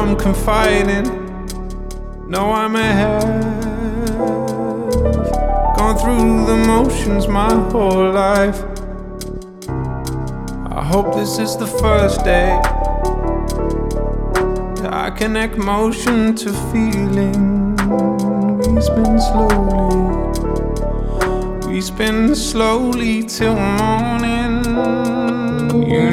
I'm confiding. No, I may have gone through the motions my whole life. I hope this is the first day that I connect motion to feeling. We spin slowly till morning. You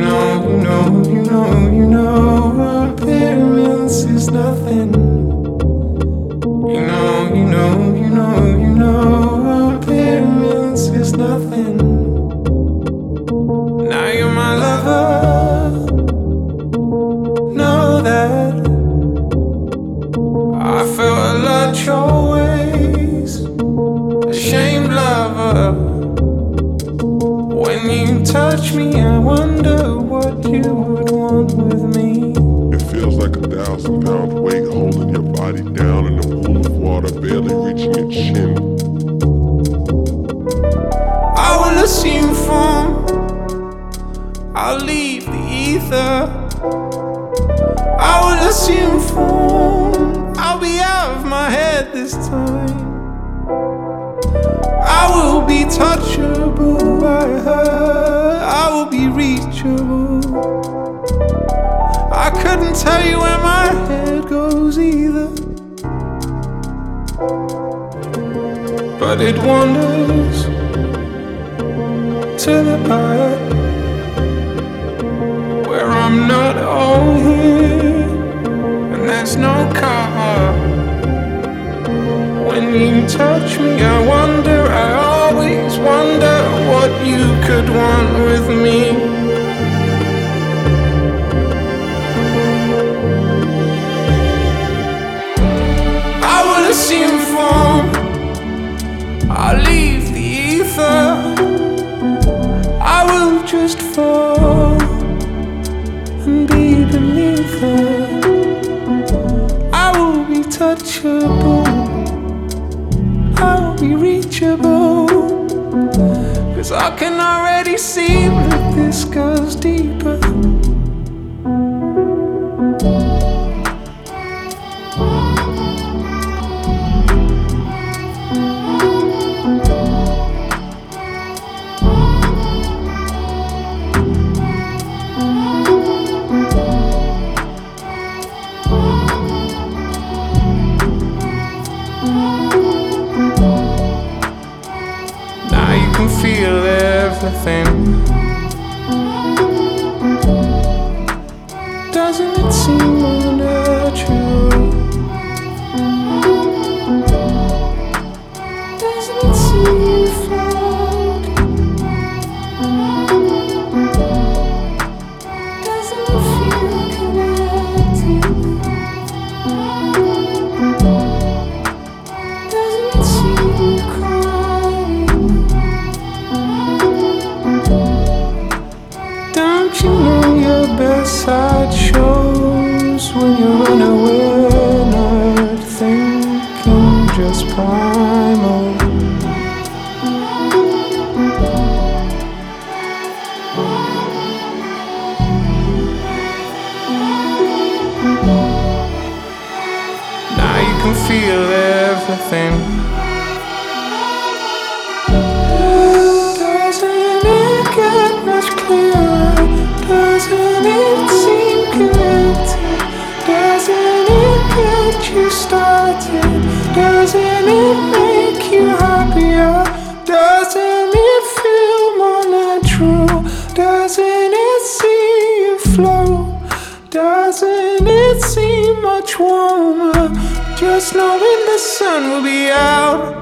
know, appearance is nothing. You know, appearance is nothing. Now you're my lover, know that. I felt a lot your ways, ashamed lover. When you touch me, I wonder what you would want with me. It feels like 1,000-pound weight holding your body down in a pool of water, barely reaching your chin. I will assume form, I'll leave the ether. I will assume form, I'll be out of my head this time. I will be touchable by her, I will be reachable. I couldn't tell you where my head goes either, but it wanders to the part where I'm not all here, and there's no cover. When you touch me, I wonder, I always wonder what you could want with me. I will assume form, I'll leave the ether. I will just fall and be beneath her. I will be touchable, I will be reachable, 'cause I can already see that this goes deeper. Feel everything. Doesn't it seem more natural? Doesn't it seem floating? Doesn't it feel connected? Doesn't it seem crying? You know your best side shows when you're unaware, not thinking, just primal. Now you can feel everything. Doesn't it get much clearer? Doesn't it seem connected? Doesn't it get you started? Doesn't it make you happier? Doesn't it feel more natural? Doesn't it see you float? Doesn't it seem much warmer? Just knowing the sun will be out.